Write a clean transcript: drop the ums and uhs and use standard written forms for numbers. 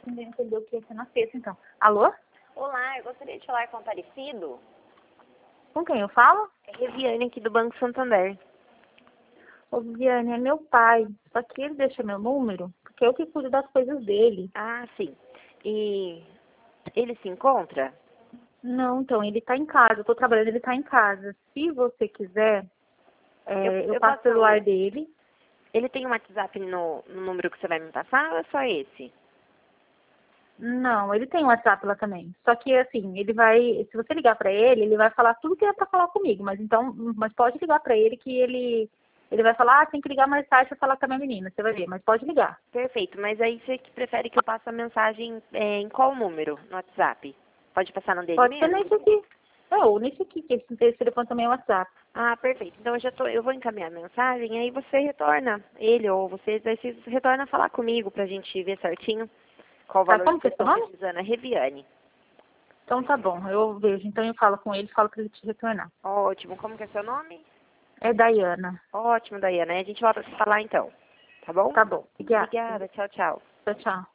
entendeu que ia ser na sexta, então. Alô? Olá, eu gostaria de falar com o Aparecido. Com quem eu falo? É Reviane aqui do Banco Santander. Ô, Viviane, é meu pai. Só que ele deixa meu número, porque eu que cuido das coisas dele. Ah, sim. E ele se encontra? Não, então, ele tá em casa. Eu tô trabalhando, ele tá em casa. Se você quiser, eu Eu passo o posso... celular dele. Ele tem um WhatsApp no número que você vai me passar ou é só esse? Não, ele tem um WhatsApp lá também. Só que assim, ele vai, se você ligar pra ele, ele vai falar tudo que é pra falar comigo, mas pode ligar pra ele que ele vai falar, tem que ligar mais tarde pra falar com a minha menina, você vai ver, mas pode ligar. Perfeito, mas aí você que prefere que eu passe a mensagem em qual número no WhatsApp? Pode passar no dele Pode ser mesmo? nesse aqui. Ou nesse aqui, que esse telefone também é WhatsApp. Ah, perfeito. Então eu vou encaminhar a mensagem, aí você retorna, ele ou vocês, aí vocês retornam a falar comigo pra gente ver certinho qual o Tá, valor que como que é vocês seu estão nome? precisando. É Reviane. Então tá bom, eu vejo. Então eu falo com ele, falo pra ele te retornar. Ótimo. Como que é seu nome? É Dayana. Ótimo, Daiane. A gente volta a se falar então. Tá bom? Tá bom, obrigada. Obrigada. Tchau, tchau. Tchau, tchau.